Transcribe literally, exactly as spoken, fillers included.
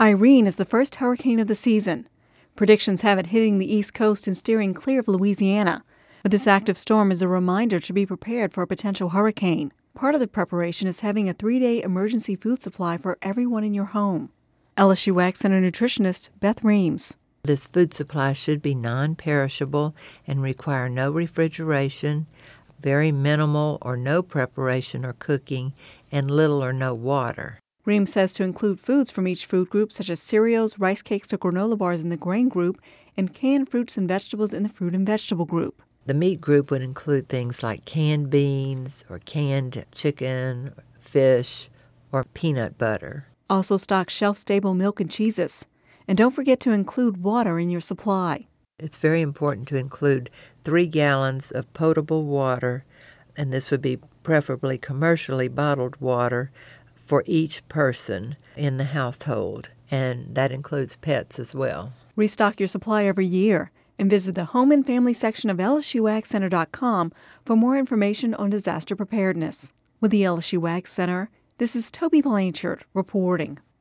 Irene is the first hurricane of the season. Predictions have it hitting the East Coast and steering clear of Louisiana. But this active storm is a reminder to be prepared for a potential hurricane. Part of the preparation is having a three-day emergency food supply for everyone in your home. L S U Ag Center nutritionist Beth Reams. This food supply should be non-perishable and require no refrigeration, very minimal or no preparation or cooking, and little or no water. Reams says to include foods from each food group, such as cereals, rice cakes, or granola bars in the grain group, and canned fruits and vegetables in the fruit and vegetable group. The meat group would include things like canned beans or canned chicken, fish, or peanut butter. Also stock shelf-stable milk and cheeses. And don't forget to include water in your supply. It's very important to include three gallons of potable water, and this would be preferably commercially bottled water, for each person in the household, and that includes pets as well. Restock your supply every year and visit the Home and Family section of L S U Ag Center dot com for more information on disaster preparedness. With the L S U Ag Center, this is Toby Blanchard reporting.